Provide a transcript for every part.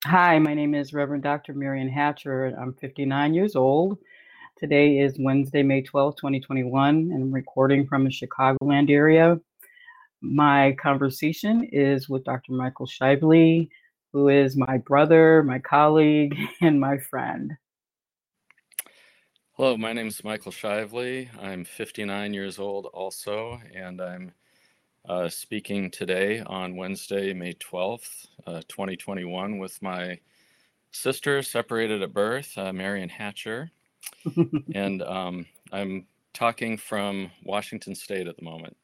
Hi, my name is Reverend Dr. Marian Hatcher. I'm 59 years old. Today is Wednesday, May 12th, 2021, and I'm recording from the Chicagoland area. My conversation is with Dr. Michael Shively, who is my brother, my colleague, and my friend. Hello, my name is Michael Shively. I'm 59 years old also, and I'm speaking today on Wednesday, May 12th, 2021, with my sister, separated at birth, Marian Hatcher, and I'm talking from Washington State at the moment.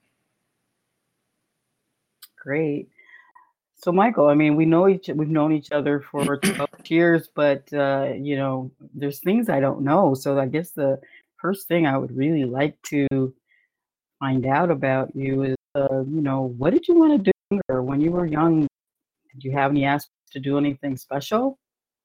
Great. So, Michael, I mean, we've known each other for 12 years, but there's things I don't know. So, I guess the first thing I would really like to find out about you is, what did you want to do or when you were young? Did you have any aspirations to do anything special?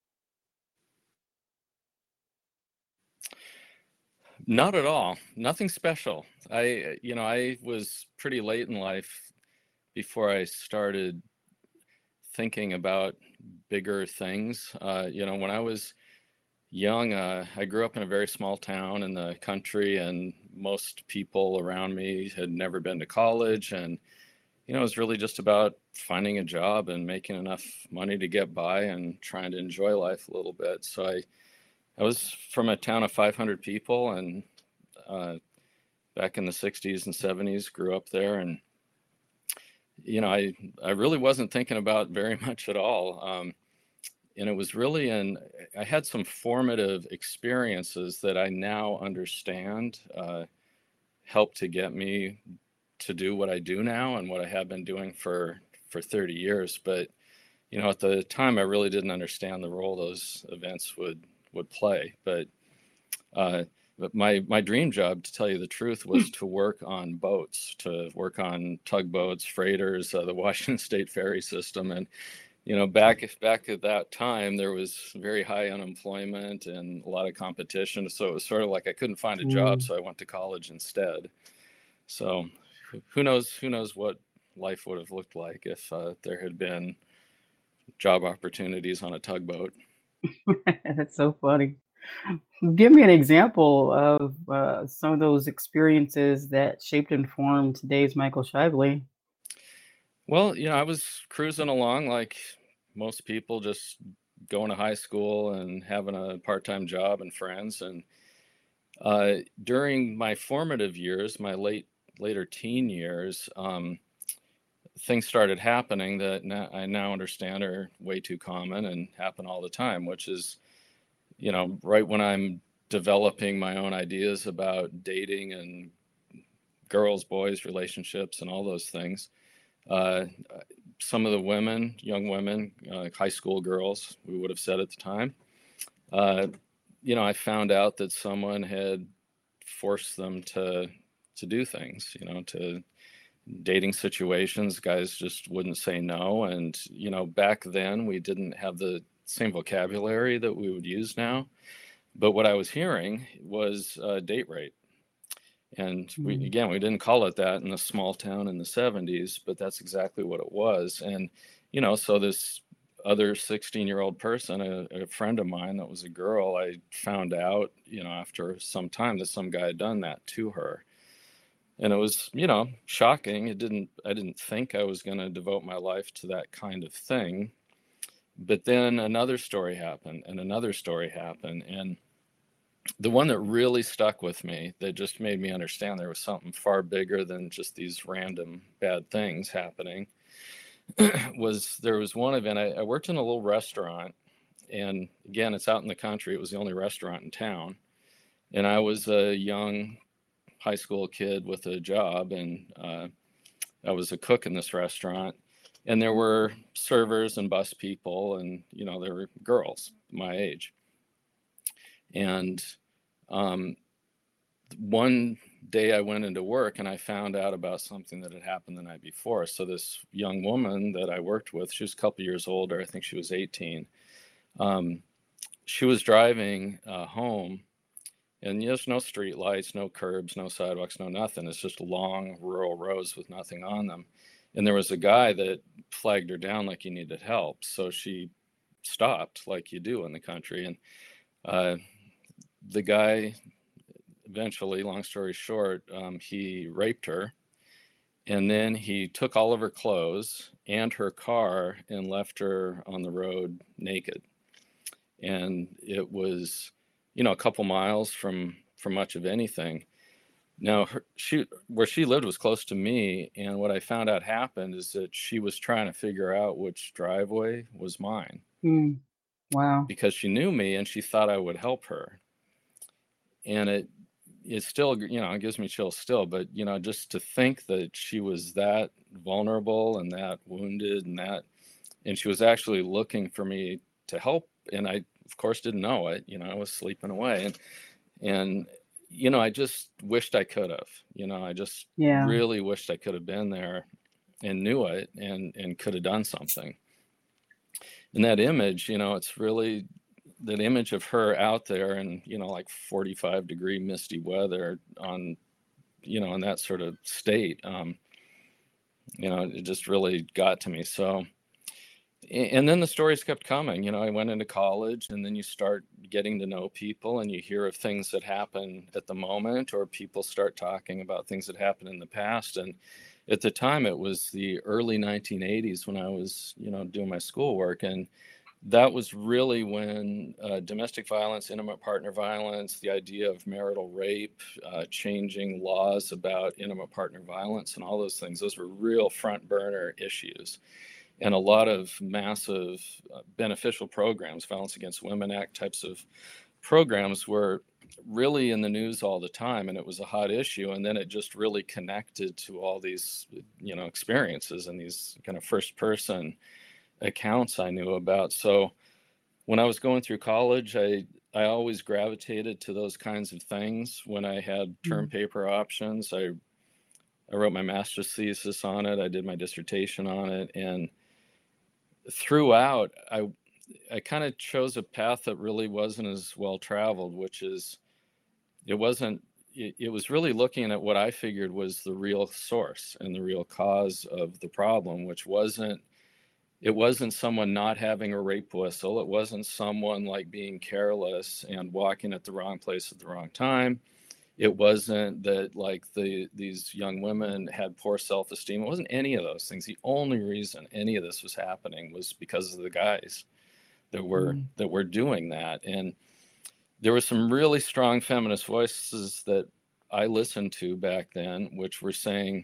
Not at all. Nothing special. I was pretty late in life before I started thinking about bigger things. When I was young, I grew up in a very small town in the country, and most people around me had never been to college. And, it was really just about finding a job and making enough money to get by and trying to enjoy life a little bit. So I was from a town of 500 people, and uh, back in the 60s and 70s, grew up there. And, I really wasn't thinking about very much at all. And it was really I had some formative experiences that I now understand helped to get me to do what I do now and what I have been doing for 30 years. But, at the time, I really didn't understand the role those events would play. But my dream job, to tell you the truth, was to work on boats, to work on tugboats, freighters, the Washington State ferry system. And back at that time, there was very high unemployment and a lot of competition. So it was sort of like I couldn't find a job, Mm. so I went to college instead. So who knows what life would have looked like if there had been job opportunities on a tugboat. That's so funny. Give me an example of some of those experiences that shaped and formed today's Michael Shively. Well, I was cruising along like most people, just going to high school and having a part-time job and friends. And during my formative years, my later teen years, things started happening that I now understand are way too common and happen all the time, which is, right when I'm developing my own ideas about dating and girls, boys, relationships, and all those things. Uh, some of the women, young women, high school girls, we would have said at the time, uh, I found out that someone had forced them to do things, to dating situations. Guys just wouldn't say no. And, back then we didn't have the same vocabulary that we would use now. But what I was hearing was date rape. And Mm. we didn't call it that in a small town in the 70s, but that's exactly what it was. And, so this other 16-year-old person, a friend of mine that was a girl, I found out, after some time that some guy had done that to her. And it was, shocking. I didn't think I was going to devote my life to that kind of thing. But then another story happened and another story happened. And the one that really stuck with me, that just made me understand there was something far bigger than just these random bad things happening, was there was one event. I worked in a little restaurant, and again, it's out in the country. It was the only restaurant in town. And I was a young high school kid with a job, and I was a cook in this restaurant. And there were servers and bus people, and, there were girls my age. And um, one day I went into work and I found out about something that had happened the night before. So this young woman that I worked with, she was a couple years older. I think she was 18. Um, she was driving home, and there's no street lights, no curbs, no sidewalks, no nothing. It's just long rural roads with nothing on them. And there was a guy that flagged her down like he needed help. So she stopped like you do in the country. And the guy eventually, long story short, he raped her. And then he took all of her clothes and her car and left her on the road naked. And it was, a couple miles from much of anything. Now, where she lived was close to me, and what I found out happened is that she was trying to figure out which driveway was mine Mm. Wow. because she knew me and she thought I would help her. And it still, it gives me chills still, but, just to think that she was that vulnerable and that wounded and she was actually looking for me to help. And I, of course, didn't know it, I was sleeping away. And I just wished I could have, I just really wished I could have been there and knew it and could have done something. And that image, it's really that image of her out there in, like 45-degree misty weather on, in that sort of state, it just really got to me. So, and then the stories kept coming. I went into college, and then you start getting to know people and you hear of things that happen at the moment, or people start talking about things that happened in the past. And at the time, it was the early 1980s when I was, doing my schoolwork. And that was really when domestic violence, intimate partner violence, the idea of marital rape, changing laws about intimate partner violence and all those things, those were real front burner issues. And a lot of massive beneficial programs, Violence Against Women Act types of programs, were really in the news all the time, and it was a hot issue. And then it just really connected to all these, experiences and these kind of first person accounts I knew about. So when I was going through college, I always gravitated to those kinds of things. When I had term paper options, I wrote my master's thesis on it. I did my dissertation on it. And throughout, I kind of chose a path that really wasn't as well traveled, which is it was really looking at what I figured was the real source and the real cause of the problem, which it wasn't someone not having a rape whistle. It wasn't someone like being careless and walking at the wrong place at the wrong time. It wasn't that like these young women had poor self-esteem. It wasn't any of those things. The only reason any of this was happening was because of the guys that were doing that. And there were some really strong feminist voices that I listened to back then, which were saying,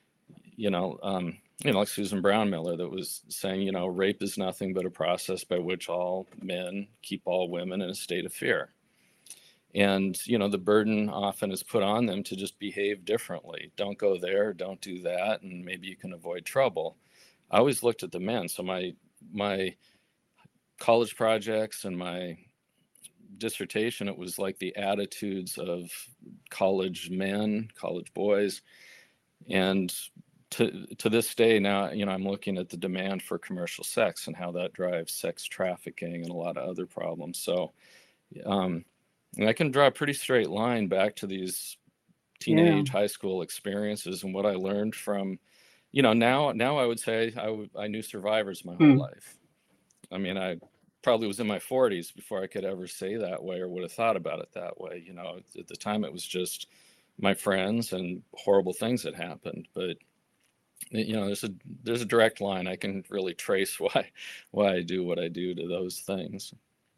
like Susan Brown Miller, that was saying, rape is nothing but a process by which all men keep all women in a state of fear. And, the burden often is put on them to just behave differently. Don't go there, don't do that, and maybe you can avoid trouble. I always looked at the men. So my college projects and my dissertation, it was like the attitudes of college men, college boys. And to this day now, I'm looking at the demand for commercial sex and how that drives sex trafficking and a lot of other problems. So, and I can draw a pretty straight line back to these teenage high school experiences and what I learned from, now I would say I knew survivors my whole life. I mean, I probably was in my 40s before I could ever say that way or would have thought about it that way. At the time it was just my friends and horrible things that happened. But there's a direct line. I can really trace why I do what I do to those things.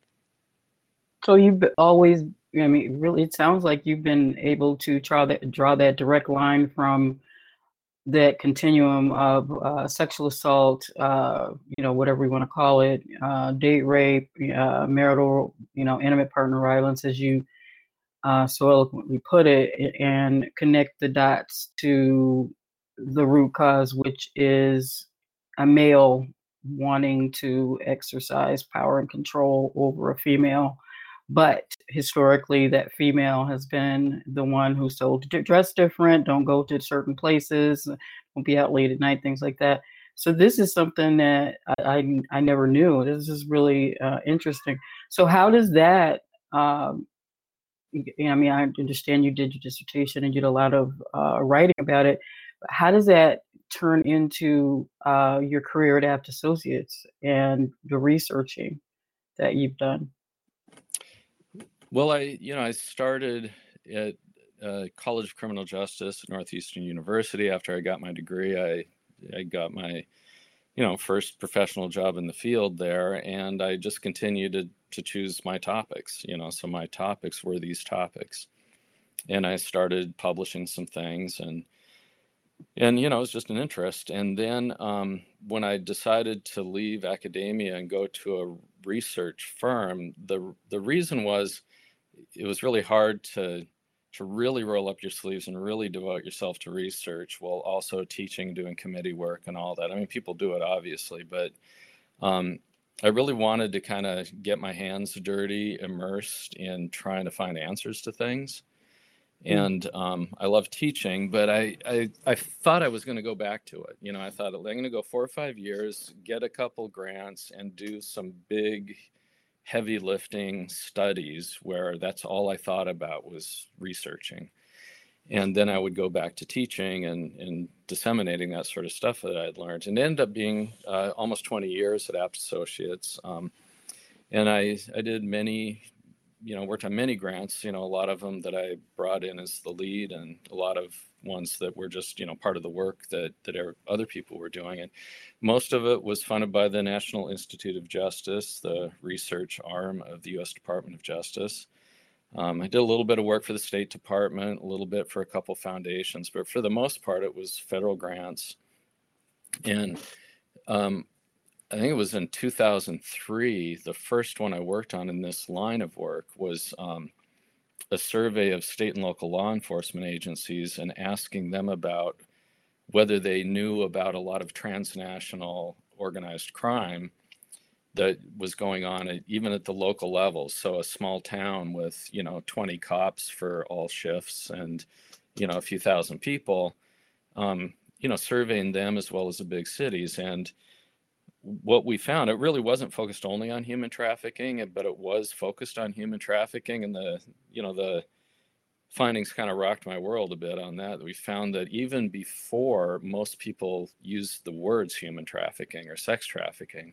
So you've always, really, it sounds like you've been able to draw that direct line from that continuum of sexual assault, whatever we want to call it, date rape, marital, intimate partner violence, as you so eloquently put it, and connect the dots to the root cause, which is a male wanting to exercise power and control over a female. But historically, that female has been the one who's told to dress different, don't go to certain places, won't be out late at night, things like that. So this is something that I never knew. This is really interesting. So how does that, I understand you did your dissertation and you did a lot of writing about it, but how does that turn into your career at Abt Associates and the researching? that you've done? Well, I started at College of Criminal Justice at Northeastern University. After I got my degree, I got my first professional job in the field there, and I just continued to choose my topics. So my topics were these topics, and I started publishing some things, and it was just an interest. And then when I decided to leave academia and go to a research firm, the reason was it was really hard to really roll up your sleeves and really devote yourself to research while also teaching, doing committee work and all that. I mean, people do it obviously, but I really wanted to kind of get my hands dirty, immersed in trying to find answers to things. Mm. And I love teaching, but I thought I was going to go back to it. I thought I'm going to go 4 or 5 years, get a couple grants, and do some big, heavy lifting studies where that's all I thought about was researching. And then I would go back to teaching and disseminating that sort of stuff that I'd learned. And it ended up being almost 20 years at Apt Associates. And I did many, worked on many grants, a lot of them that I brought in as the lead, and a lot of ones that were just, part of the work that other people were doing. And most of it was funded by the National Institute of Justice, the research arm of the U.S. Department of Justice. I did a little bit of work for the State Department, a little bit for a couple foundations, but for the most part, it was federal grants. And I think it was in 2003, the first one I worked on in this line of work was a survey of state and local law enforcement agencies and asking them about whether they knew about a lot of transnational organized crime that was going on even at the local level. So a small town with 20 cops for all shifts and a few thousand people, surveying them as well as the big cities. And what we found, it really wasn't focused only on human trafficking, but it was focused on human trafficking, and the findings kind of rocked my world a bit on that. We found that even before most people used the words human trafficking or sex trafficking,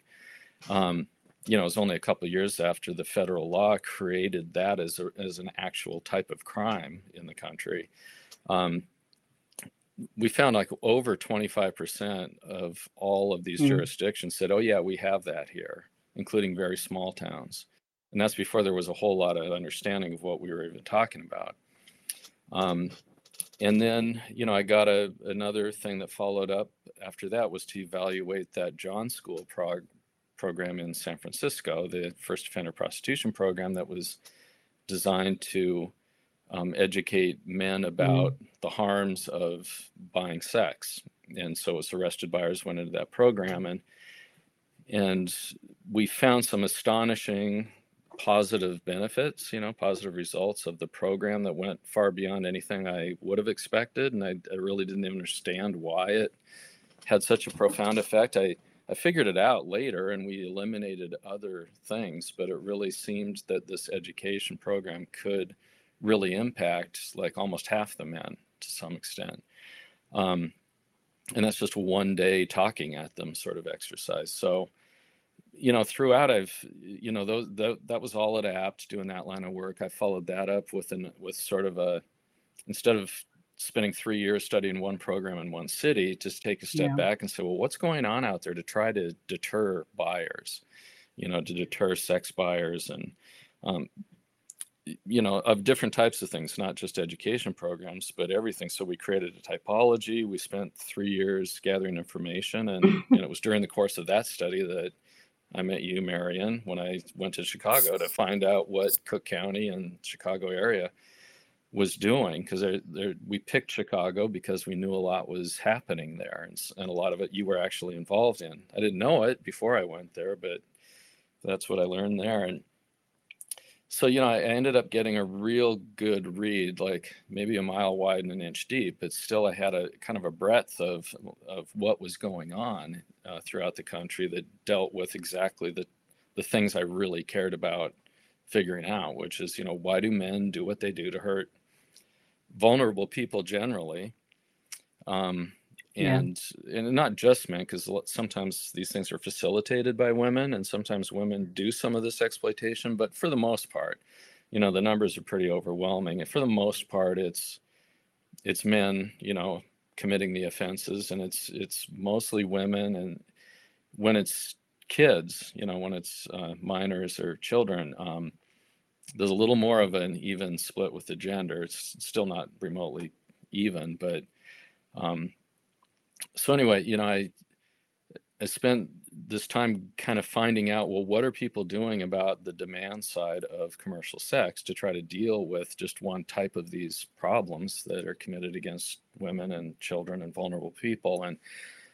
it was only a couple of years after the federal law created that as an actual type of crime in the country. We found like over 25% of all of these jurisdictions said, oh yeah, we have that here, including very small towns. And that's before there was a whole lot of understanding of what we were even talking about. And then, I got another thing that followed up after that was to evaluate that John School program in San Francisco, the first offender prostitution program that was designed to educate men about the harms of buying sex. And so as arrested buyers went into that program, and we found some astonishing positive benefits, positive results of the program that went far beyond anything I would have expected. And I really didn't understand why it had such a profound effect. I figured it out later, and we eliminated other things, but it really seemed that this education program could really impact like almost half the men to some extent. And that's just one day talking at them sort of exercise. So, throughout that was all at Apt, doing that line of work. I followed that up with sort of instead of spending 3 years studying one program in one city, just take a step back and say, well, what's going on out there to try to deter buyers, to deter sex buyers and, of different types of things, not just education programs, but everything. So we created a typology. We spent 3 years gathering information. And it was during the course of that study that I met you, Marion, when I went to Chicago to find out what Cook County and Chicago area was doing. Because we picked Chicago because we knew a lot was happening there. And a lot of it you were actually involved in. I didn't know it before I went there, but that's what I learned there. And so, I ended up getting a real good read, like maybe a mile wide and an inch deep, but still I had a kind of a breadth of what was going on throughout the country that dealt with exactly the things I really cared about figuring out, which is, why do men do what they do to hurt vulnerable people generally? Yeah. And not just men, because sometimes these things are facilitated by women, and sometimes women do some of this exploitation. But for the most part, the numbers are pretty overwhelming. And for the most part, it's men, committing the offenses, and it's mostly women. And when it's kids, when it's minors or children, there's a little more of an even split with the gender. It's still not remotely even, but so anyway, I spent this time kind of finding out, well, what are people doing about the demand side of commercial sex to try to deal with just one type of these problems that are committed against women and children and vulnerable people. And,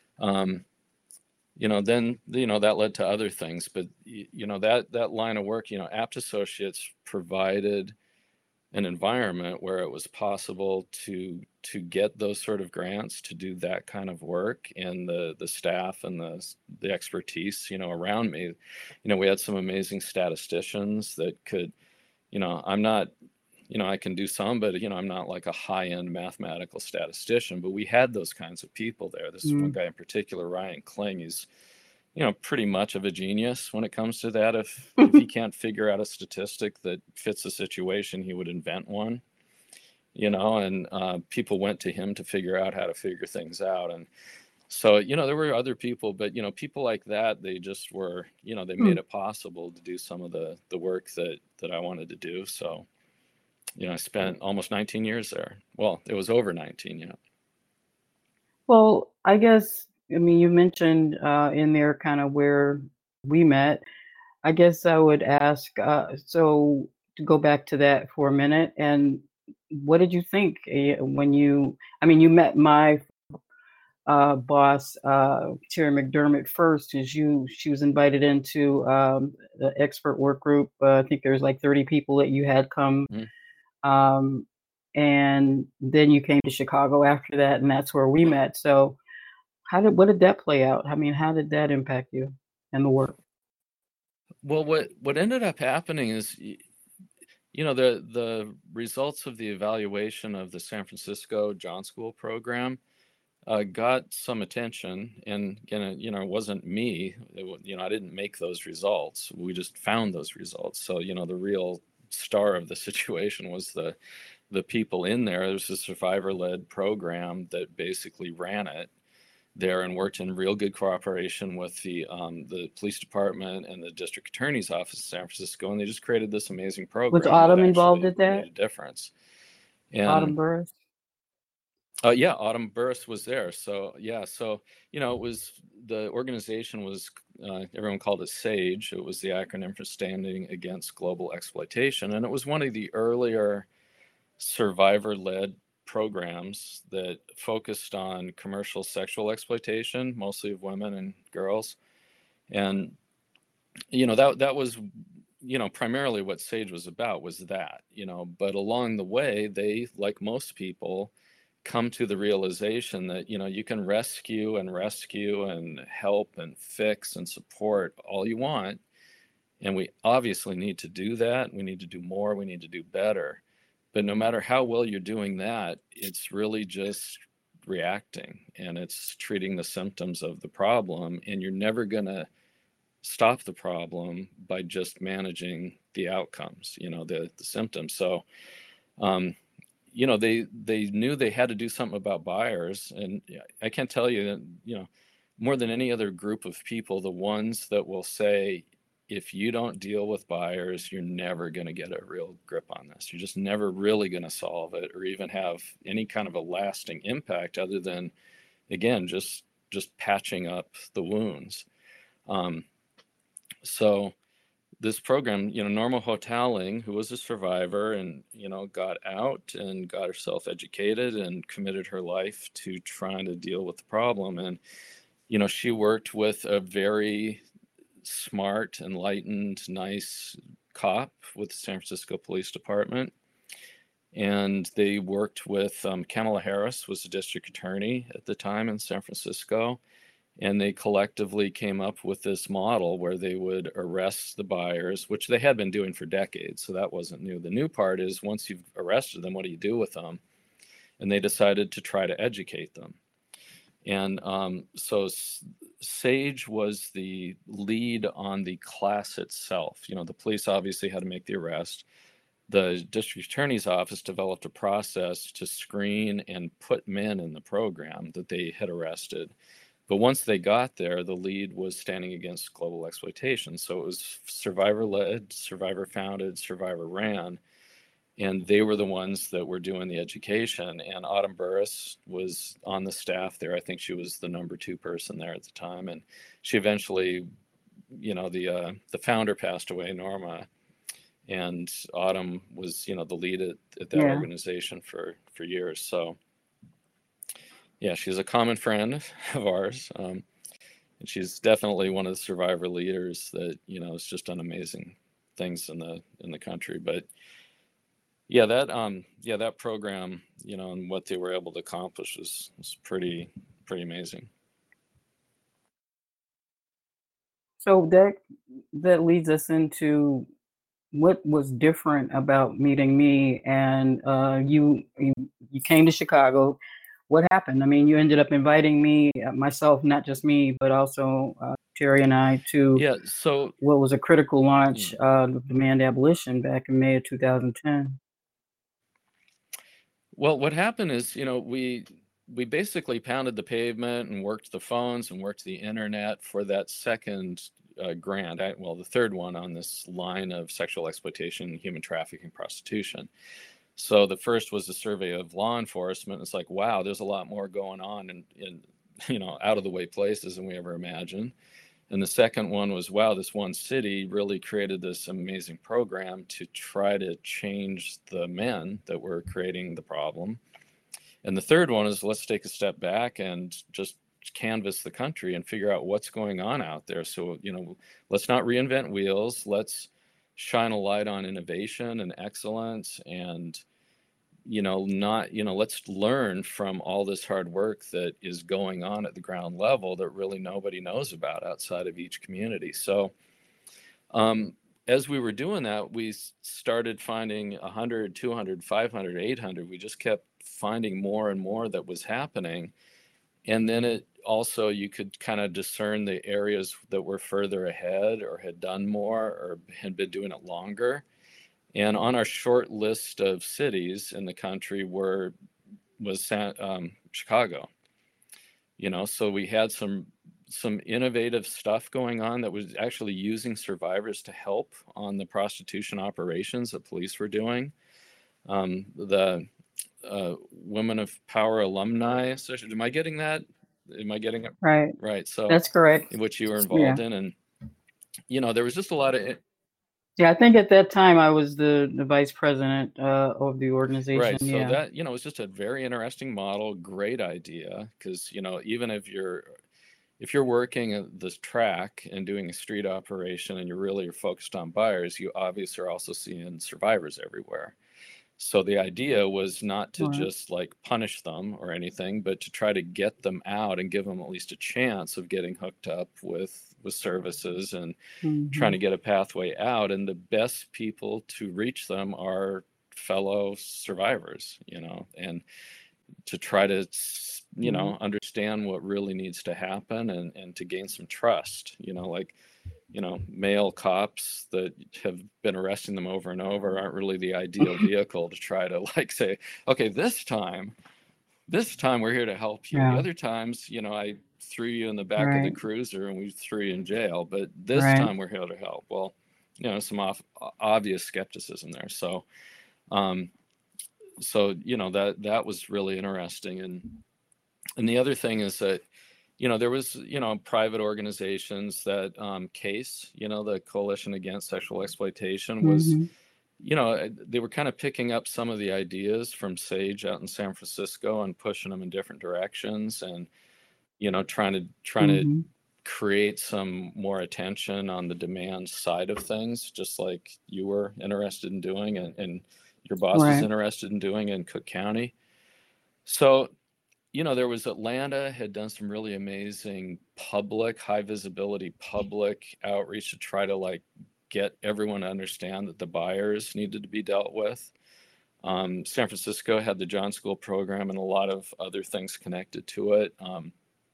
then, that led to other things, but, that line of work, Apt Associates provided an environment where it was possible to get those sort of grants to do that kind of work, and the staff and the expertise around me. We had some amazing statisticians that could, I'm not, I can do some, but I'm not like a high-end mathematical statistician, but we had those kinds of people there. This is one guy in particular, Ryan Kling. He's pretty much of a genius when it comes to that. If he can't figure out a statistic that fits the situation, he would invent one, and people went to him to figure out how to figure things out. And so, there were other people, but, people like that, they just were, they made it possible to do some of the work that I wanted to do. So, I spent almost 19 years there. Well, it was over 19. Well, I guess, you mentioned in there kind of where we met. I guess I would ask, so to go back to that for a minute, and what did you think when you met my boss, Terry McDermott first, she was invited into the expert work group. I think there's like 30 people that you had come. Um, and then you came to Chicago after that, and that's where we met. So what did that play out? How did that impact you and the work? Well, what ended up happening is, the results of the evaluation of the San Francisco John School program got some attention, and it wasn't me. I didn't make those results. We just found those results. So the real star of the situation was the people in there. There's a survivor-led program that basically ran it there and worked in real good cooperation with the police department and the district attorney's office in San Francisco, and they just created this amazing Was program that Autumn involved actually at that? made a difference. Autumn And Burris? yeah, Autumn Burris was there. So yeah, so it was, the organization was, everyone called it SAGE. It was the acronym for Standing Against Global Exploitation, and it was one of the earlier survivor-led programs that focused on commercial sexual exploitation, mostly of women and girls. And that was primarily what SAGE was about, was that. But along the way, they, like most people, come to the realization that you can rescue and help and fix and support all you want, and we obviously need to do that. We need to do more, we need to do better. But no matter how well you're doing that, it's really just reacting, and it's treating the symptoms of the problem, and you're never going to stop the problem by just managing the outcomes, the symptoms. So they knew they had to do something about buyers. And I can tell you that, more than any other group of people, the ones that will say, if you don't deal with buyers, you're never going to get a real grip on this. You're just never really going to solve it or even have any kind of a lasting impact other than, again, just patching up the wounds. So this program, Norma Hotaling, who was a survivor and, got out and got herself educated and committed her life to trying to deal with the problem. And, she worked with a very smart, enlightened, nice cop with the San Francisco Police Department. And they worked with Kamala Harris, was the district attorney at the time in San Francisco. And they collectively came up with this model where they would arrest the buyers, which they had been doing for decades. So that wasn't new. The new part is, once you've arrested them, what do you do with them? And they decided to try to educate them. And so Sage was the lead on the class itself. You know, the police obviously had to make the arrest. The district attorney's office developed a process to screen and put men in the program that they had arrested. But once they got there, the lead was standing against global exploitation. So it was survivor led, survivor founded, survivor ran. And they were the ones that were doing the education. And Autumn Burris was on the staff there. I think she was the number 2 person there at the time. And she eventually, you know, the founder passed away, Norma, and Autumn was, you know, the lead at that Yeah. organization for years. So yeah, she's a common friend of ours. And she's definitely one of the survivor leaders that, you know, has just done amazing things in the country. But yeah, that program, you know, and what they were able to accomplish was pretty amazing. So that leads us into what was different about meeting me and you came to Chicago. What happened? I mean, you ended up inviting me, myself, not just me, but also Terry and I to Yeah, so what was a critical launch of Demand Abolition back in May of 2010. well, what happened is, you know, we basically pounded the pavement and worked the phones and worked the internet for that second grant, the third one on this line of sexual exploitation, human trafficking, prostitution. So the first was a survey of law enforcement. It's like, wow, there's a lot more going on in you know, out of the way places than we ever imagined. And the second one was, wow, this one city really created this amazing program to try to change the men that were creating the problem. And the third one is, let's take a step back and just canvass the country and figure out what's going on out there. So, you know, let's not reinvent wheels. Let's shine a light on innovation and excellence, and let's learn from all this hard work that is going on at the ground level that really nobody knows about outside of each community. So as we were doing that, we started finding 100, 200, 500, 800. We just kept finding more and more that was happening. And then it also, you could kind of discern the areas that were further ahead or had done more or had been doing it longer. And on our short list of cities in the country was Chicago. You know, so we had some innovative stuff going on that was actually using survivors to help on the prostitution operations that police were doing. The Women of Power Alumni Association. Am I getting that? Am I getting it Right? right? So That's correct. which you were Yeah. involved in, and you know, there was just a lot of Yeah, I think at that time I was the vice president of the organization. right. So Yeah. that, you know, it's just a very interesting model, great idea, because, you know, even if you're working at this track and doing a street operation and you're focused on buyers, you obviously are also seeing survivors everywhere. So the idea was not to just like punish them or anything, but to try to get them out and give them at least a chance of getting hooked up with services and trying to get a pathway out. And the best people to reach them are fellow survivors, you know, and to try to, you know, understand what really needs to happen and to gain some trust, you know, like, you know, male cops that have been arresting them over and over aren't really the ideal vehicle to try to like say, okay, this time we're here to help you. The other times, you know, I threw you in the back of the cruiser and we threw you in jail, but this time we're here to help. Well, you know, some obvious skepticism there. So, you know, that was really interesting. And the other thing is that, you know, there was, you know, private organizations that CASE, you know, the Coalition Against Sexual Exploitation was, you know, they were kind of picking up some of the ideas from Sage out in San Francisco and pushing them in different directions, and, you know, trying to create some more attention on the demand side of things, just like you were interested in doing and your boss was interested in doing in Cook County. So, you know, there was Atlanta had done some really amazing high visibility public outreach to try to like get everyone to understand that the buyers needed to be dealt with. San Francisco had the John School program and a lot of other things connected to it.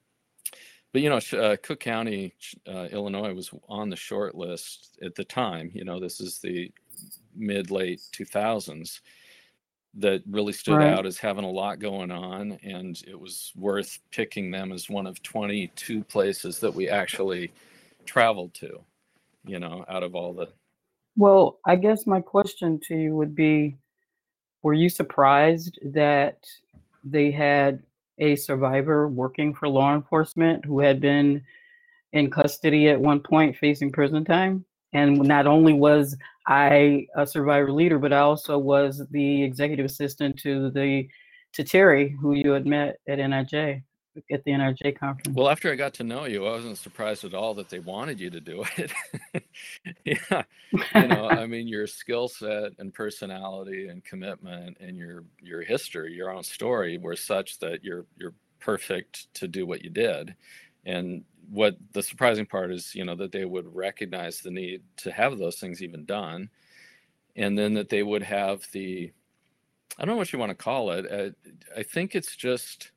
But Cook County, Illinois, was on the short list at the time. This is the mid late 2000s, that really stood Right. out as having a lot going on, and it was worth picking them as one of 22 places that we actually traveled to. Out of all the. Well, I guess my question to you would be, were you surprised that they had a survivor working for law enforcement who had been in custody at one point facing prison time? And not only was I a survivor leader, but I also was the executive assistant to Terry, who you had met at NIJ, at the NIJ conference. Well, after I got to know you, I wasn't surprised at all that they wanted you to do it. Yeah. I mean, your skill set and personality and commitment and your history, your own story were such that you're perfect to do what you did. And what the surprising part is, that they would recognize the need to have those things even done. And then that they would have I don't know what you want to call it. I think it's just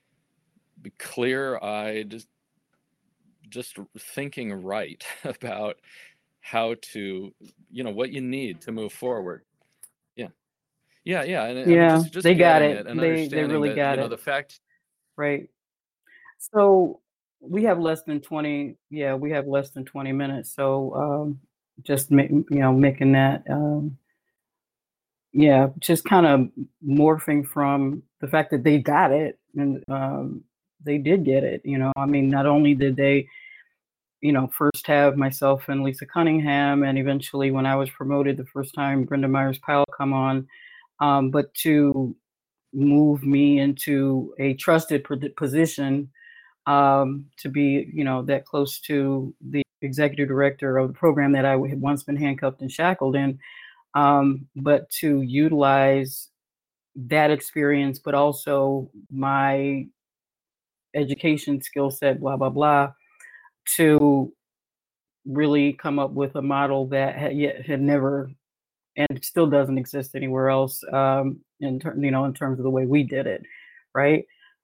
clear-eyed, just thinking right about how to, what you need to move forward. Yeah. Yeah. And I mean, Yeah, just they got getting it. it and They understanding really that, got it. the fact. Right. So we Okay. have less than 20, yeah, we have less than 20 minutes. So just making that yeah, just kind of morphing from the fact that they got it, and they did get it. I mean, not only did they, first have myself and Lisa Cunningham, and eventually when I was promoted the first time, Brenda Myers Powell come on, but to move me into a trusted position, to be, that close to the executive director of the program that I had once been handcuffed and shackled in, but to utilize that experience, but also my education skill set, blah, blah, blah, to really come up with a model that had never and still doesn't exist anywhere else, in terms of the way we did it, right?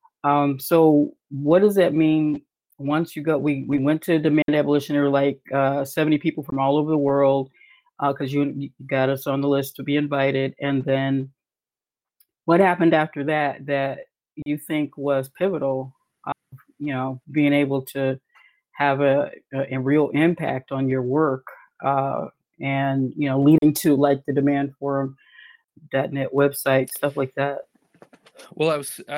So what does that mean once you go? We went to demand abolition. There were like 70 people from all over the world, because you got us on the list to be invited. And then what happened after that that you think was pivotal? Being able to have a real impact on your work, and leading to like the Demand Forum.net website, stuff like that. Well,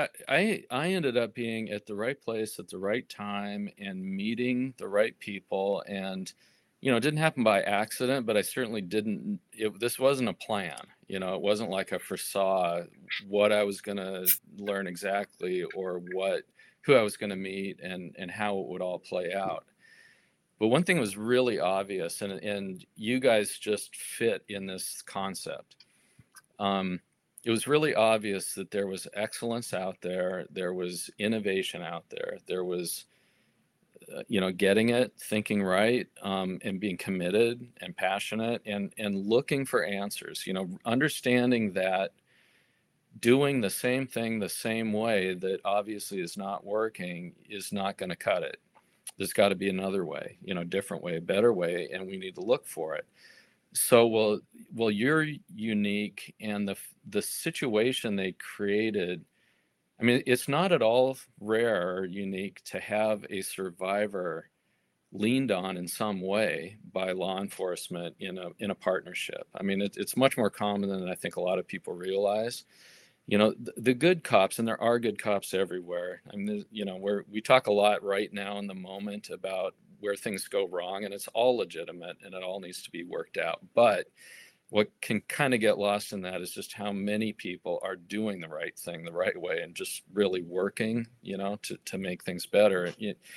I ended up being at the right place at the right time and meeting the right people, and it didn't happen by accident, but I certainly didn't. This wasn't a plan. It wasn't like I foresaw what I was going to learn exactly, or who I was going to meet, and how it would all play out. But one thing was really obvious, and you guys just fit in this concept. It was really obvious that there was excellence out there. There was innovation out there. There was, getting it, thinking right, and being committed and passionate, and looking for answers. Understanding that doing the same thing the same way that obviously is not working is not going to cut it. There's got to be another way, different way, a better way, and we need to look for it. So, well, you're unique, and the situation they created. I mean, it's not at all rare or unique to have a survivor leaned on in some way by law enforcement in a partnership. I mean, it's much more common than I think a lot of people realize. The good cops, and there are good cops everywhere. I mean, we talk a lot right now in the moment about where things go wrong, and it's all legitimate and it all needs to be worked out. But what can kind of get lost in that is just how many people are doing the right thing the right way and just really working, to make things better.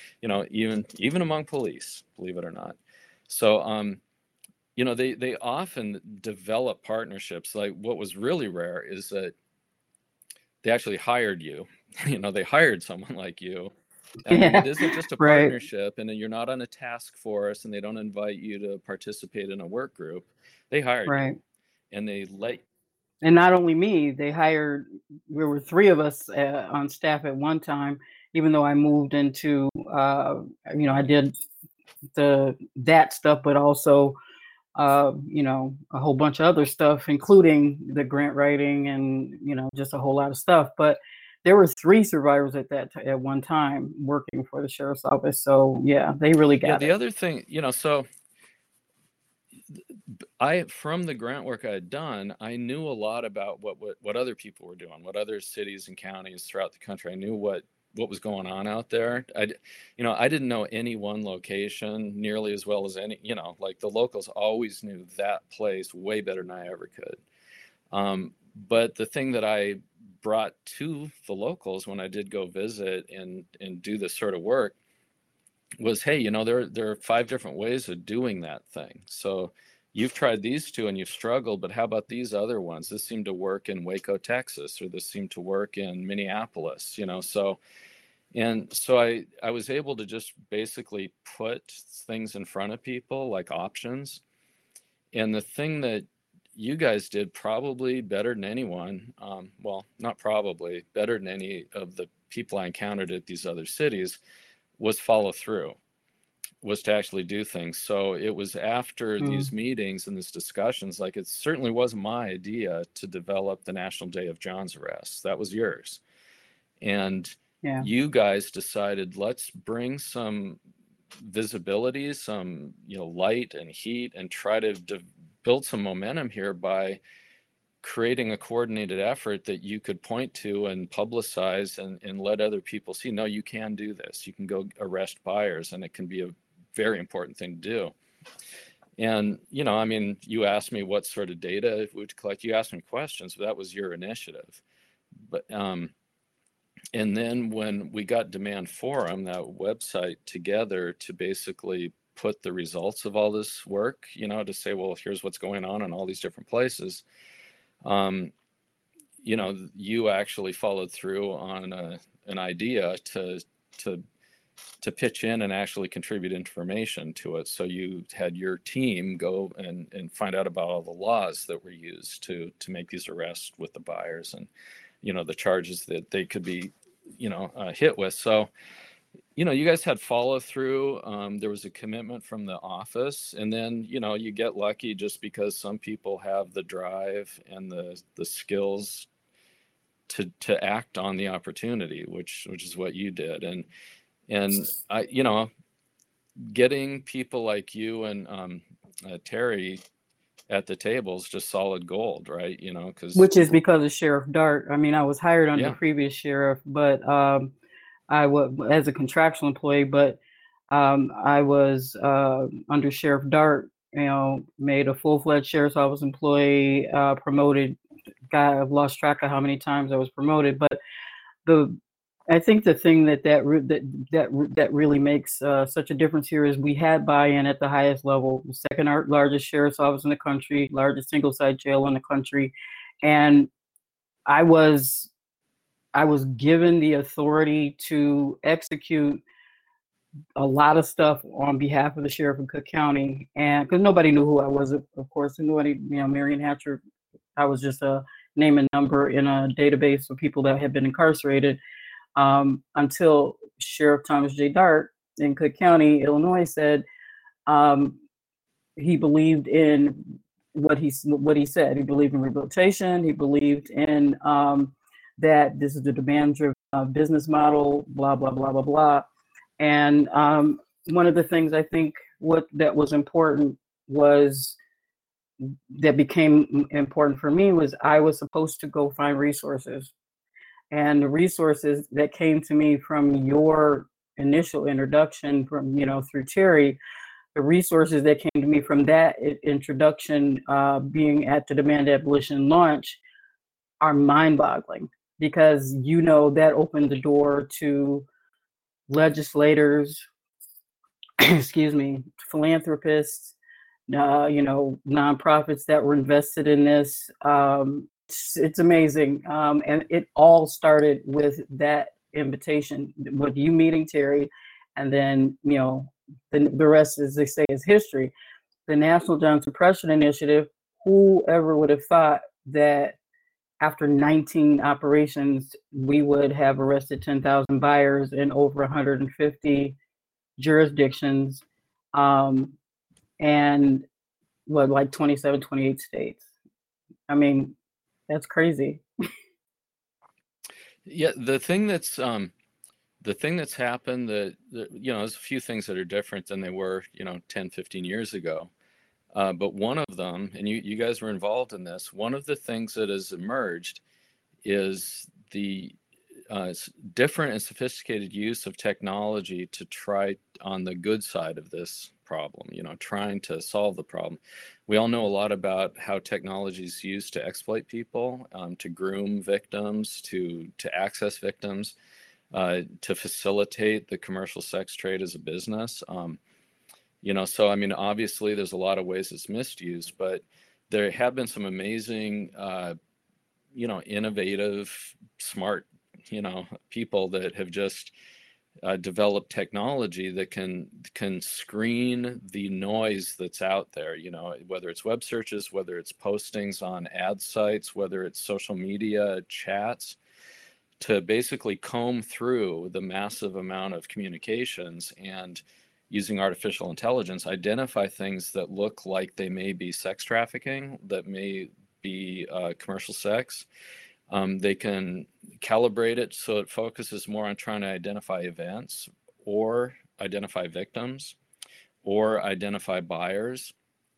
Even among police, believe it or not. So, they often develop partnerships. Like, what was really rare is that they actually hired you. They hired someone like you. I mean, Yeah, it isn't just a right, partnership, and you're not on a task force, and they don't invite you to participate in a work group. They hired you, right. and they let. And not only me, they hired. There were three of us on staff at one time, even though I moved into, I did that stuff, but also, a whole bunch of other stuff, including the grant writing and, just a whole lot of stuff. But there were 3 survivors at one time working for the sheriff's office. So yeah, they really Yeah, got the it. other thing, so from the grant work I had done, I knew a lot about what other people were doing, what other cities and counties throughout the country. I knew what was going on out there. I didn't know any one location nearly as well as any, like the locals always knew that place way better than I ever could. But the thing that I brought to the locals when I did go visit and do this sort of work was, hey, there are 5 different ways of doing that thing. So you've tried these 2 and you've struggled, but how about these other ones? This seemed to work in Waco, Texas, or this seemed to work in Minneapolis, so I was able to just basically put things in front of people like options. And the thing that you guys did probably better than anyone, well, not probably, better than any of the people I encountered at these other cities, was follow through, was to actually do things. So it was after these meetings and these discussions, like it certainly wasn't my idea to develop the National Day of John's Arrest. That was yours. And you guys decided, let's bring some visibility, some light and heat, and try to build some momentum here by creating a coordinated effort that you could point to and publicize and let other people see, no, you can do this. You can go arrest buyers, and it can be a very important thing to do. And, you asked me what sort of data it would collect. You asked me questions, but that was your initiative. But, and then when we got Demand Forum, that website, together to basically put the results of all this work, to say, well, here's what's going on in all these different places. You actually followed through on an idea to pitch in and actually contribute information to it. So you had your team go and find out about all the laws that were used to make these arrests with the buyers and, the charges that they could be, hit with. So, you guys had follow through. There was a commitment from the office, and then, you get lucky just because some people have the drive and the skills to act on the opportunity, which is what you did. And I, getting people like you and Terry at the table is just solid gold, right? Which is because of Sheriff Dart. I mean, I was hired under the previous sheriff, but I was as a contractual employee, but I was under Sheriff Dart, made a full-fledged sheriff's office employee, promoted. God, I've lost track of how many times I was promoted, but I think the thing that really makes such a difference here is we had buy-in at the highest level, the second largest sheriff's office in the country, largest single-site jail in the country, and I was given the authority to execute a lot of stuff on behalf of the sheriff of Cook County, and because nobody knew who I was, of course, and nobody, Marion Hatcher, I was just a name and number in a database of people that had been incarcerated, until Sheriff Thomas J. Dart in Cook County, Illinois, said he believed in what he said. He believed in rehabilitation. He believed in that this is the demand-driven business model, blah, blah, blah, blah, blah. And one of the things I think that was important was that became important for me was I was supposed to go find resources. And the resources that came to me from your initial introduction from, through Terry, the resources that came to me from that introduction, being at the Demand Abolition launch, are mind-boggling, because, that opened the door to legislators, excuse me, philanthropists, nonprofits that were invested in this. It's amazing. And it all started with that invitation, with you meeting Terry, and then, the rest, as they say, is history. The National Drug Suppression Initiative, whoever would have thought that after 19 operations, we would have arrested 10,000 buyers in over 150 jurisdictions, and what, like 27, 28 states. I mean, that's crazy. Yeah, the thing that's happened that there's a few things that are different than they were 10, 15 years ago. But one of them, and you guys were involved in this, one of the things that has emerged is the different and sophisticated use of technology to try on the good side of this problem, trying to solve the problem. We all know a lot about how technology is used to exploit people, to groom victims, to access victims, to facilitate the commercial sex trade as a business. So I mean, obviously there's a lot of ways it's misused, but there have been some amazing, innovative, smart, people that have just developed technology that can screen the noise that's out there, whether it's web searches, whether it's postings on ad sites, whether it's social media chats, to basically comb through the massive amount of communications and, using artificial intelligence, identify things that look like they may be sex trafficking, that may be commercial sex. They can calibrate it so it focuses more on trying to identify events, or identify victims, or identify buyers.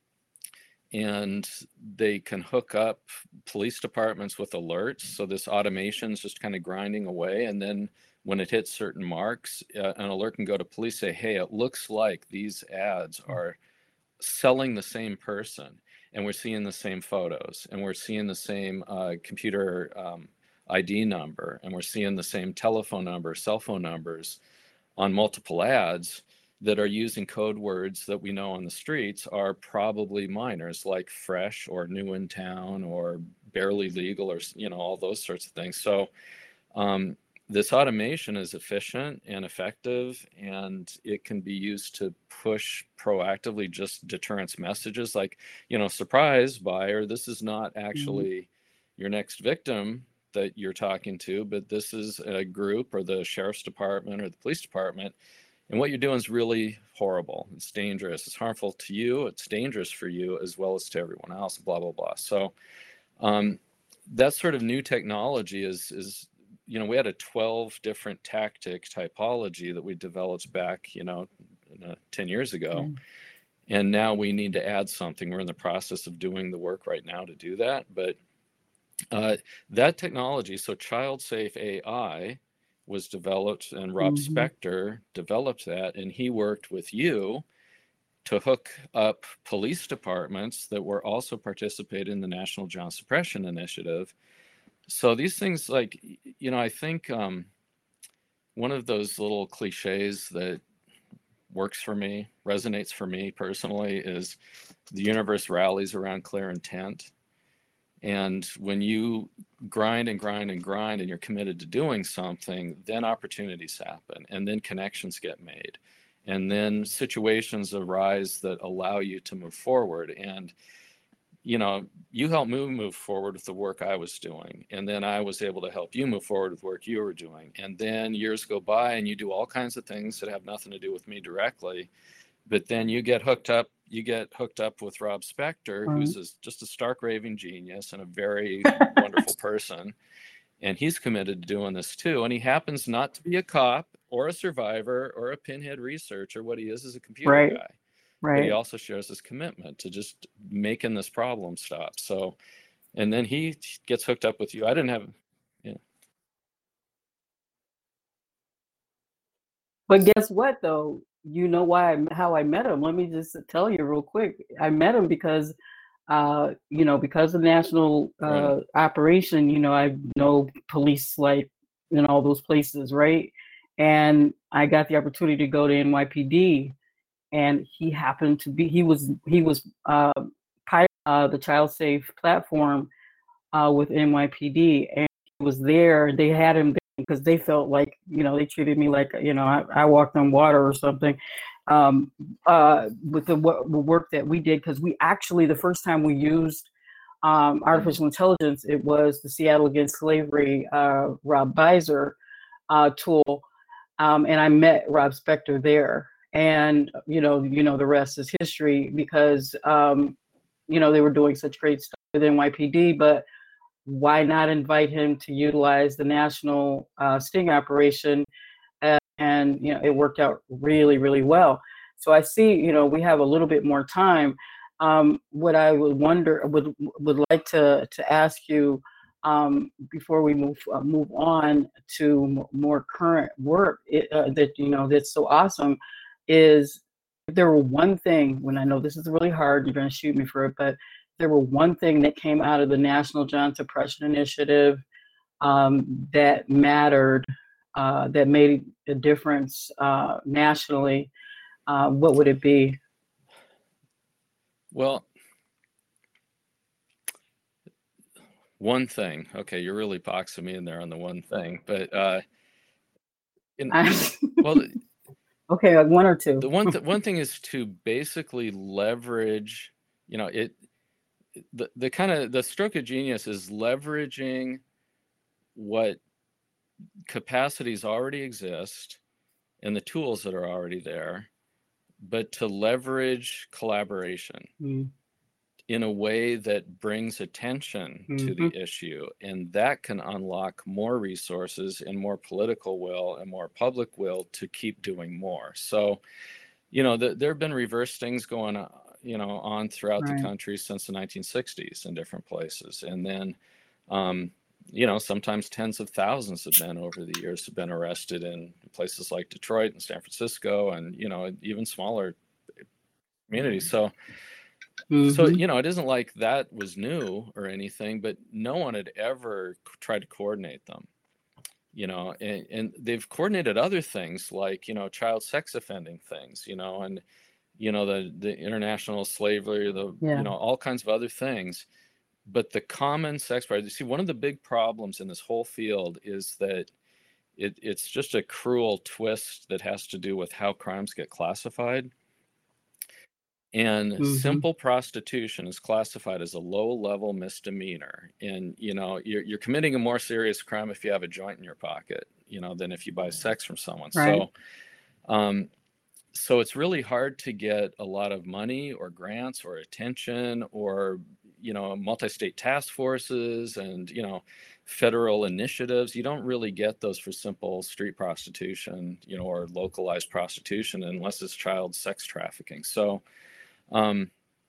And they can hook up police departments with alerts. So this automation is just kind of grinding away. And then when it hits certain marks, an alert can go to police, say, hey, it looks like these ads are selling the same person, and we're seeing the same photos, and we're seeing the same computer ID number, and we're seeing the same telephone number, cell phone numbers on multiple ads that are using code words that we know on the streets are probably minors, like fresh or new in town or barely legal, or all those sorts of things. So this automation is efficient and effective, and it can be used to push proactively just deterrence messages like, surprise buyer, this is not actually your next victim that you're talking to, but this is a group, or the sheriff's department, or the police department. And what you're doing is really horrible. It's dangerous. It's harmful to you. It's dangerous for you as well as to everyone else, blah, blah, blah. So that sort of new technology is we had a 12 different tactic typology that we developed back, 10 years ago. And now we need to add something. We're in the process of doing the work right now to do that. But that technology, so Child Safe AI, was developed, and Rob Spector developed that, and he worked with you to hook up police departments that were also participating in the National Child Suppression Initiative. So these things, like, I think one of those little cliches that works for me, resonates for me personally, is the universe rallies around clear intent. And when you grind and grind and grind, and you're committed to doing something, then opportunities happen, and then connections get made, and then situations arise that allow you to move forward. And you helped me move forward with the work I was doing, and then I was able to help you move forward with work you were doing. And then years go by, and you do all kinds of things that have nothing to do with me directly, but then you get hooked up with Rob Spector, who's just a stark raving genius and a very wonderful person. And he's committed to doing this too. And he happens not to be a cop or a survivor or a pinhead researcher. What he is a computer guy. Right. But he also shares his commitment to just making this problem stop. So, and then he gets hooked up with you. I didn't have, But guess what, though? You know how I met him. Let me just tell you real quick. I met him because, because of national operation, I know police, like, in all those places, right? And I got the opportunity to go to NYPD, and he happened to be, he was the Child Safe platform with NYPD, and he was there. They had him there because they felt like, they treated me like, I walked on water or something, with the work that we did. Because we actually, the first time we used artificial intelligence, it was the Seattle Against Slavery, Rob Beiser tool. And I met Rob Spector there. And, the rest is history because, they were doing such great stuff with NYPD, but why not invite him to utilize the national sting operation? And it worked out really, really well. So I see, we have a little bit more time. What I would like to ask you before we move on to more current work that's so awesome is, if there were one thing, when I know this is really hard, you're going to shoot me for it, but if there were one thing that came out of the National John Suppression Initiative that mattered, that made a difference nationally, what would it be? Well, one thing. Okay, you're really boxing me in there on the one thing, but well, okay, like one or two. The one thing is to basically leverage, the stroke of genius is leveraging what capacities already exist and the tools that are already there, but to leverage collaboration in a way that brings attention to the issue. And that can unlock more resources and more political will and more public will to keep doing more. So, there have been reverse things going on, on throughout the country since the 1960s in different places. And then, sometimes tens of thousands of men over the years have been arrested in places like Detroit and San Francisco and, even smaller communities. So, it isn't like that was new or anything, but no one had ever tried to coordinate them, and they've coordinated other things like, child sex offending things, and, the international slavery, all kinds of other things. But the common sex part, you see, one of the big problems in this whole field is that it's just a cruel twist that has to do with how crimes get classified. And simple prostitution is classified as a low-level misdemeanor. And, you're committing a more serious crime if you have a joint in your pocket, than if you buy sex from someone. Right. So it's really hard to get a lot of money or grants or attention or, multi-state task forces and, federal initiatives. You don't really get those for simple street prostitution, or localized prostitution unless it's child sex trafficking. So, the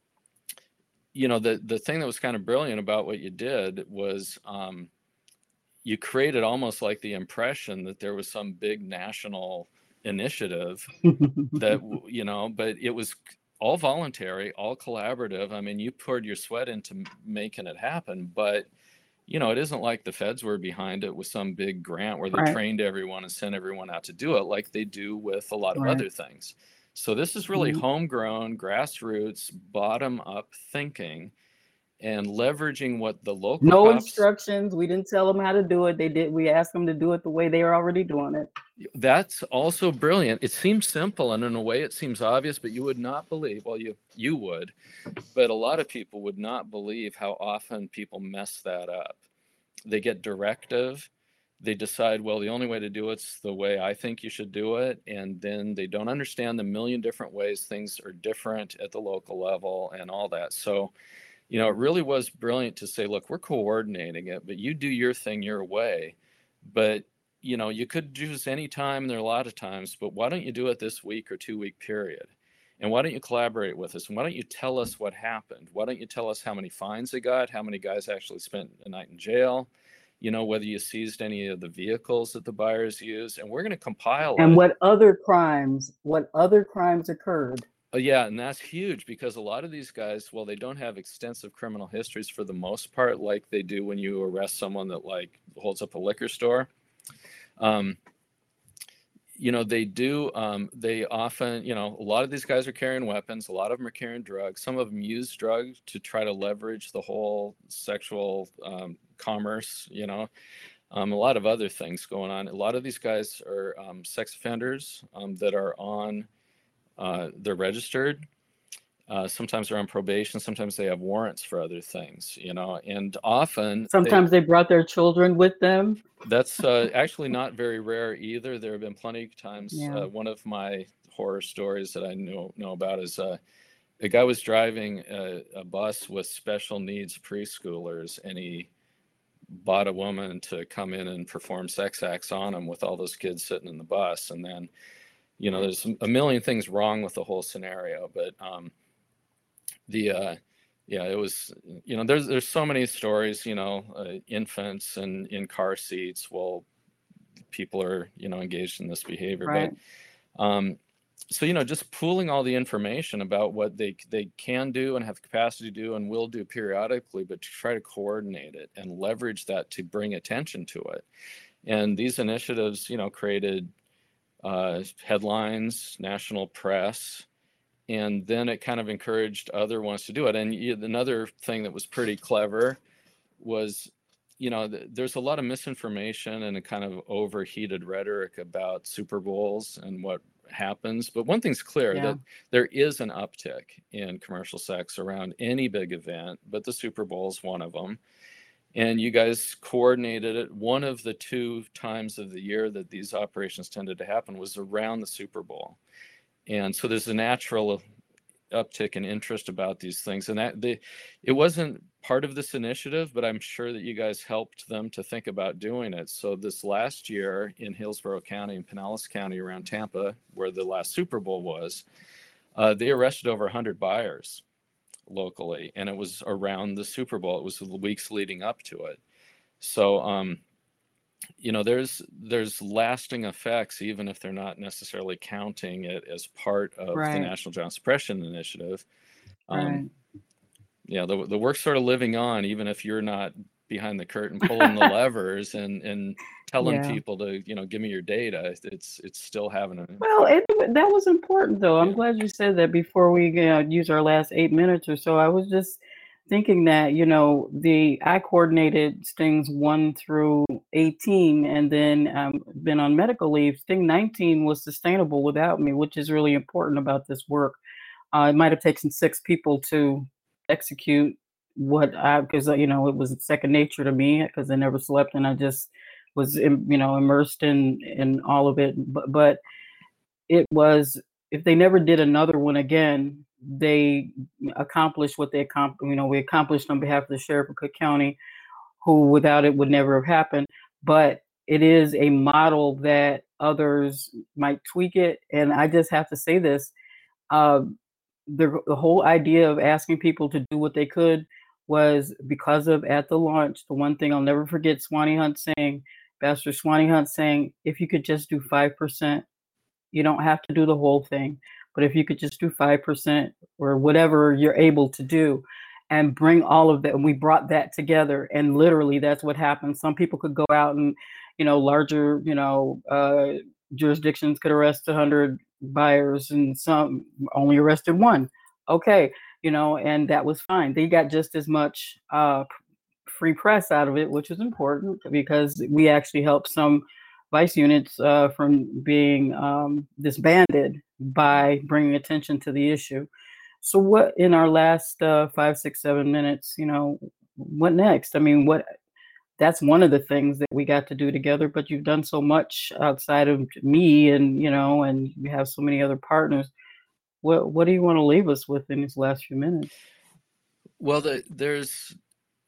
thing that was kind of brilliant about what you did was you created almost like the impression that there was some big national initiative that, but it was all voluntary, all collaborative. I mean, you poured your sweat into making it happen, but it isn't like the feds were behind it with some big grant where they trained everyone and sent everyone out to do it like they do with a lot of other things. So this is really homegrown, grassroots, bottom-up thinking and leveraging what the local instructions. We didn't tell them how to do it. They did. We asked them to do it the way they are already doing it. That's also brilliant. It seems simple, and in a way it seems obvious, but you would not believe, well, you would, but a lot of people would not believe how often people mess that up. They get directive. They decide, well, the only way to do it's the way I think you should do it. And then they don't understand the million different ways things are different at the local level and all that. So, it really was brilliant to say, look, we're coordinating it, but you do your thing your way. But, you could choose any time. There are a lot of times, but why don't you do it this week or 2 week period? And why don't you collaborate with us? And why don't you tell us what happened? Why don't you tell us how many fines they got, how many guys actually spent a night in jail? Whether you seized any of the vehicles that the buyers used, and we're going to compile and what other crimes occurred. Yeah, and that's huge because a lot of these guys, well, they don't have extensive criminal histories for the most part, like they do when you arrest someone that holds up a liquor store. They do. They often, a lot of these guys are carrying weapons. A lot of them are carrying drugs. Some of them use drugs to try to leverage the whole sexual commerce, a lot of other things going on. A lot of these guys are sex offenders that are on, they're registered. Sometimes they're on probation. Sometimes they have warrants for other things, and often Sometimes they brought their children with them. that's actually not very rare either. There have been plenty of times. Yeah. One of my horror stories that I know about is a guy was driving a bus with special needs preschoolers, and he bought a woman to come in and perform sex acts on him with all those kids sitting in the bus. And then, there's a million things wrong with the whole scenario, but yeah, it was, there's so many stories, infants and in car seats while people are, engaged in this behavior. Right. But so, just pooling all the information about what they can do and have capacity to do and will do periodically, but to try to coordinate it and leverage that to bring attention to it. And these initiatives, created headlines, national press, and then it kind of encouraged other ones to do it. And another thing that was pretty clever was, there's a lot of misinformation and a kind of overheated rhetoric about Super Bowls and what happens. But one thing's clear, that there is an uptick in commercial sex around any big event, but the Super Bowl is one of them. And you guys coordinated it. One of the 2 times of the year that these operations tended to happen was around the Super Bowl. And so there's a natural uptick in interest about these things. And it wasn't part of this initiative, but I'm sure that you guys helped them to think about doing it. So this last year in Hillsborough County and Pinellas County around Tampa, where the last Super Bowl was, they arrested over 100 buyers locally, and it was around the Super Bowl. It was the weeks leading up to it. So, there's lasting effects, even if they're not necessarily counting it as part of the National Child Suppression Initiative. Yeah, the work's sort of living on, even if you're not behind the curtain pulling the levers and telling people to, give me your data. It's still having a... Well, that was important, though. I'm glad you said that before we use our last 8 minutes or so. I was just thinking that, I coordinated stings 1 through 18, and then been on medical leave. Sting 19 was sustainable without me, which is really important about this work. It might have taken 6 people to execute because it was second nature to me, because I never slept and I just was immersed in all of it. But it was, if they never did another one again, they accomplished what they accomplished. We accomplished on behalf of the sheriff of Cook County, who without it would never have happened. But it is a model that others might tweak it. And I just have to say this. The whole idea of asking people to do what they could was because of, at the launch, the one thing I'll never forget, Pastor Swanee Hunt saying, if you could just do 5%, you don't have to do the whole thing, but if you could just do 5% or whatever you're able to do and bring all of that. And we brought that together, and literally that's what happened. Some people could go out and, larger, jurisdictions could arrest 100 buyers and some only arrested 1. Okay. And that was fine. They got just as much free press out of it, which is important because we actually helped some vice units from being disbanded by bringing attention to the issue. So what, in our last 5, 6, 7 minutes, what next? I mean, that's one of the things that we got to do together, but you've done so much outside of me and you have so many other partners. What do you want to leave us with in these last few minutes? Well, there's,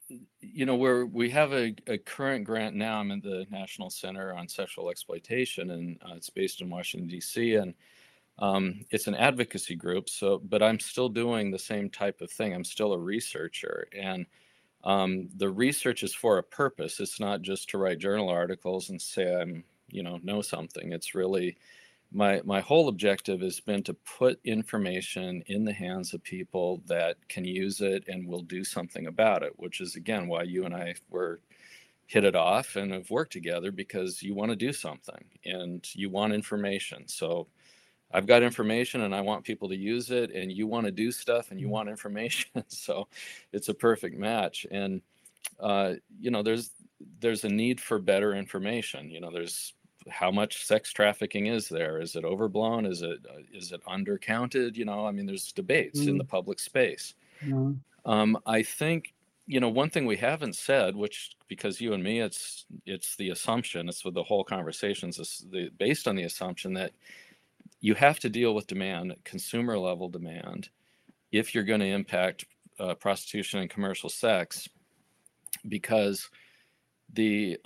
we have a current grant now. I'm at the National Center on Sexual Exploitation, and it's based in Washington, D.C., and it's an advocacy group. But I'm still doing the same type of thing. I'm still a researcher, and the research is for a purpose. It's not just to write journal articles and say I'm, know something. It's really, my whole objective has been to put information in the hands of people that can use it and will do something about it, which is, again, why you and I hit it off and have worked together, because you want to do something and you want information. So I've got information and I want people to use it, and you want to do stuff and you want information. So it's a perfect match. And, there's a need for better information. There's how much sex trafficking is there? Is it overblown? Is it undercounted? I mean, there's debates in the Mm, public space. no. I think, one thing we haven't said, which, because you and me, it's the assumption, it's with the whole conversations, based on the assumption that you have to deal with demand, consumer level demand, if you're going to impact prostitution and commercial sex, because the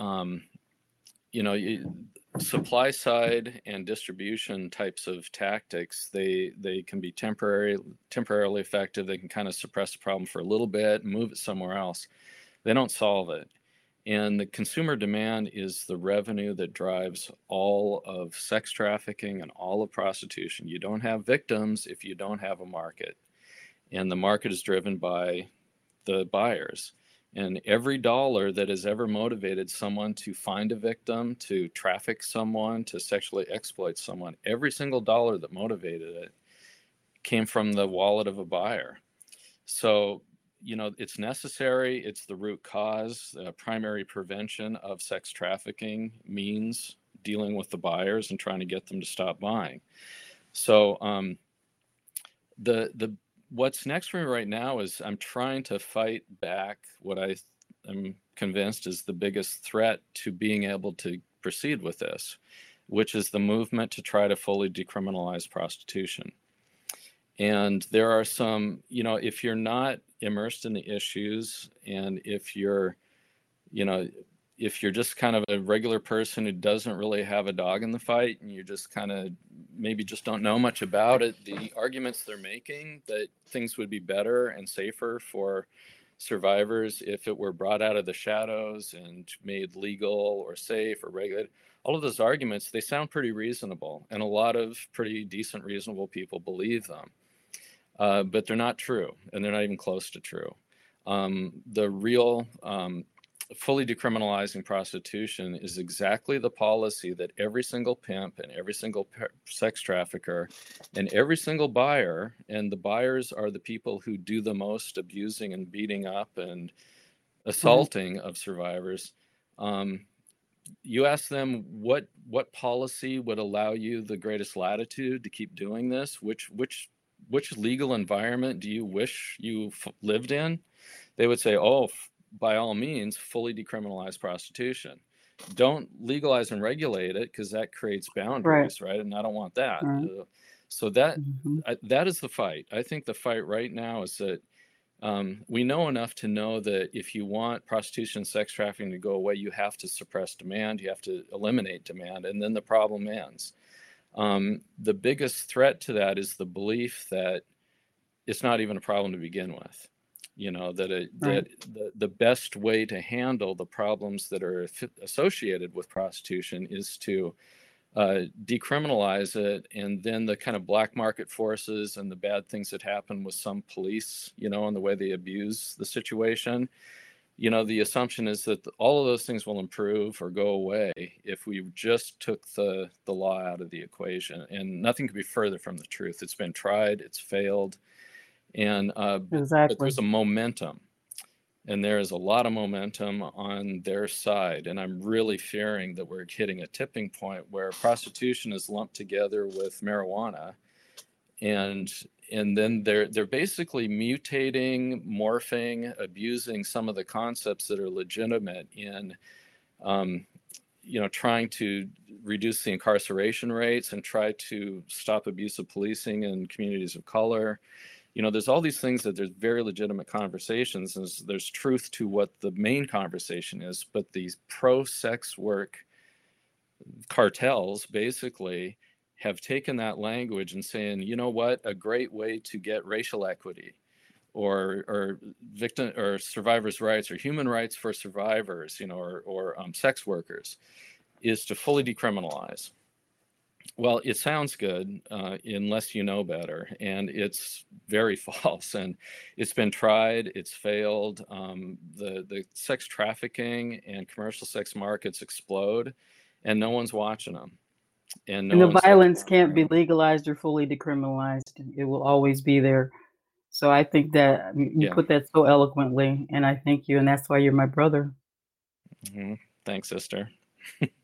supply side and distribution types of tactics, they can be temporarily effective. They can kind of suppress the problem for a little bit and move it somewhere else. They don't solve it. And the consumer demand is the revenue that drives all of sex trafficking and all of prostitution. You don't have victims if you don't have a market. And the market is driven by the buyers. And every dollar that has ever motivated someone to find a victim, to traffic someone, to sexually exploit someone, every single dollar that motivated it came from the wallet of a buyer. So, it's necessary. It's the root cause. Primary prevention of sex trafficking means dealing with the buyers and trying to get them to stop buying. So, the what's next for me right now is I'm trying to fight back what I'm convinced is the biggest threat to being able to proceed with this, which is the movement to try to fully decriminalize prostitution. And there are some, if you're not immersed in the issues, and if you're just kind of a regular person who doesn't really have a dog in the fight, and you just kind of maybe just don't know much about it, the arguments they're making that things would be better and safer for survivors if it were brought out of the shadows and made legal or safe or regulated, all of those arguments, they sound pretty reasonable, and a lot of pretty decent, reasonable people believe them. But they're not true, and they're not even close to true. The real fully decriminalizing prostitution is exactly the policy that every single pimp and every single sex trafficker and every single buyer, and the buyers are the people who do the most abusing and beating up and assaulting of survivors. You ask them what policy would allow you the greatest latitude to keep doing this, which legal environment do you wish you lived in? They would say, oh, by all means, fully decriminalize prostitution. Don't legalize and regulate it, because that creates boundaries, right? And I don't want that. Right. So that is the fight. I think the fight right now is that we know enough to know that if you want prostitution and sex trafficking to go away, you have to suppress demand, you have to eliminate demand, and then the problem ends. The biggest threat to that is the belief that it's not even a problem to begin with. That the best way to handle the problems that are associated with prostitution is to decriminalize it, and then the kind of black market forces and the bad things that happen with some police, and the way they abuse the situation. The assumption is that all of those things will improve or go away if we just took the law out of the equation. And nothing could be further from the truth. It's been tried, it's failed. And but there's a momentum, and there is a lot of momentum on their side. And I'm really fearing that we're hitting a tipping point where prostitution is lumped together with marijuana, and then they're basically mutating, morphing, abusing some of the concepts that are legitimate in trying to reduce the incarceration rates and try to stop abusive policing in communities of color. There's all these things that there's very legitimate conversations, and there's truth to what the main conversation is, but these pro-sex work cartels basically have taken that language and saying, you know what, a great way to get racial equity or victim or survivors' rights or human rights for survivors, or sex workers, is to fully decriminalize. Well, it sounds good unless you know better, and it's very false. And it's been tried, it's failed. The sex trafficking and commercial sex markets explode, and no one's watching them. And the violence can't be legalized or fully decriminalized. It will always be there. So I think that you put that so eloquently, and I thank you, and that's why you're my brother. Thanks, sister.